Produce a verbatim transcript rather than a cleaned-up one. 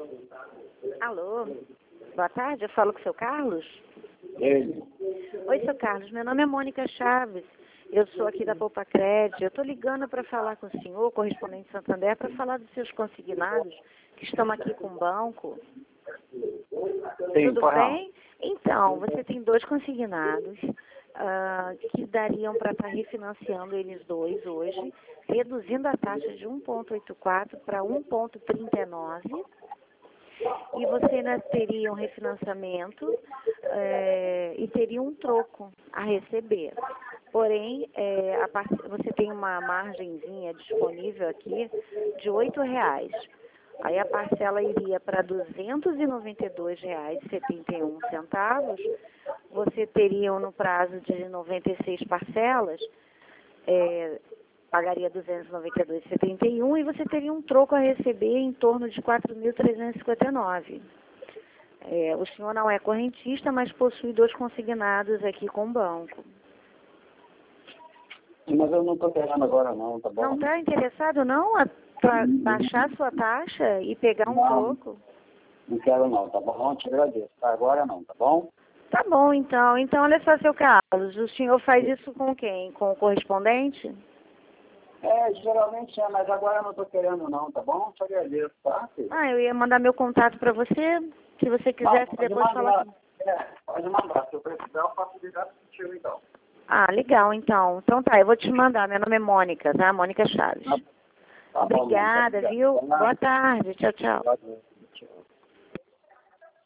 Alô, boa tarde, eu falo com o seu Carlos? Ele. Oi, seu Carlos, meu nome é Mônica Chaves, eu sou aqui da Poupa Crédito, eu estou ligando para falar com o senhor, correspondente Santander, para falar dos seus consignados que estão aqui com o banco. Sim, Tudo pode não. bem? Então, você tem dois consignados ah, que dariam para estar refinanciando eles dois hoje, reduzindo a taxa de um vírgula oitenta e quatro para um vírgula trinta e nove. E você ainda teria um refinanciamento é, e teria um troco a receber. Porém, é, a part... você tem uma margenzinha disponível aqui de oito reais. Aí a parcela iria para duzentos e noventa e dois reais e setenta e um centavos. Você teria no prazo de noventa e seis parcelas, é, pagaria duzentos e noventa e dois reais e setenta e um e você teria um troco a receber em torno de quatro mil trezentos e cinquenta e nove. É, o senhor não é correntista, mas possui dois consignados aqui com o banco. Mas eu não estou querendo agora não, tá bom? Não está interessado não para baixar sua taxa e pegar um Não. troco? Não quero não, tá bom? Te agradeço. Tá, agora não, tá bom? Tá bom, então. Então, olha só, seu Carlos, o senhor faz isso com quem? Com o correspondente? É, geralmente é, mas agora eu não estou querendo não, tá bom? Te agradeço, tá? filho? Ah, eu ia mandar meu contato para você, se você Não, quisesse pode depois falar mandar. com... É, pode mandar. Se eu precisar, eu faço ligar contigo então. Ah, legal, então. Então tá, eu vou te mandar. Meu nome é Mônica, tá? Mônica Chaves. Tá, tá bom, não, tá Obrigada, ligado. viu? Tá lá. Boa tarde. Tchau, tchau. Pode ir.